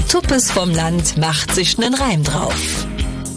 Tuppes vom Land macht sich nen Reim drauf.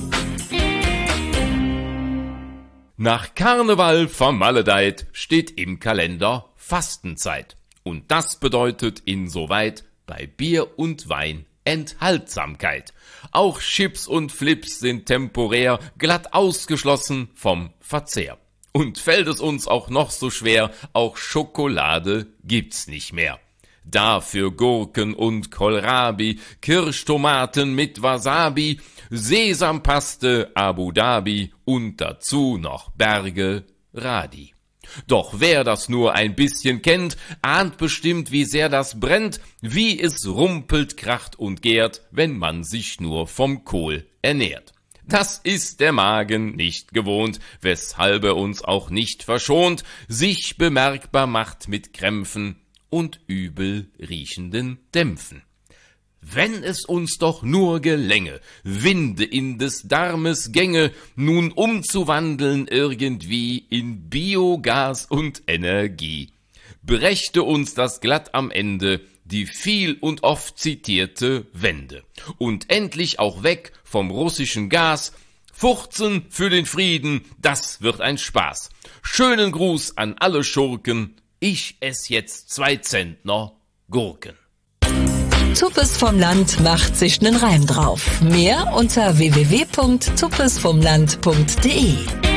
Nach Karneval vermaledeit steht im Kalender Fastenzeit. Und das bedeutet insoweit bei Bier und Wein Enthaltsamkeit. Auch Chips und Flips sind temporär glatt ausgeschlossen vom Verzehr. Und fällt es uns auch noch so schwer, auch Schokolade gibt's nicht mehr. Dafür Gurken und Kohlrabi, Kirschtomaten mit Wasabi, Sesampaste, Abu Dhabi und dazu noch Berge Radi. Doch wer das nur ein bisschen kennt, ahnt bestimmt, wie sehr das brennt, wie es rumpelt, kracht und gärt, wenn man sich nur vom Kohl ernährt. Das ist der Magen nicht gewohnt, weshalb er uns auch nicht verschont, sich bemerkbar macht mit Krämpfen und übel riechenden Dämpfen. Wenn es uns doch nur gelänge, Winde in des Darmes Gänge nun umzuwandeln irgendwie in Biogas und Energie, brächte uns das glatt am Ende die viel und oft zitierte Wende. Und endlich auch weg vom russischen Gas, Furzen für den Frieden, das wird ein Spaß. Schönen Gruß an alle Schurken, ich ess jetzt 2 Zentner Gurken. Tuppes vom Land macht sich nen Reim drauf. Mehr unter www.tuppesvomland.de.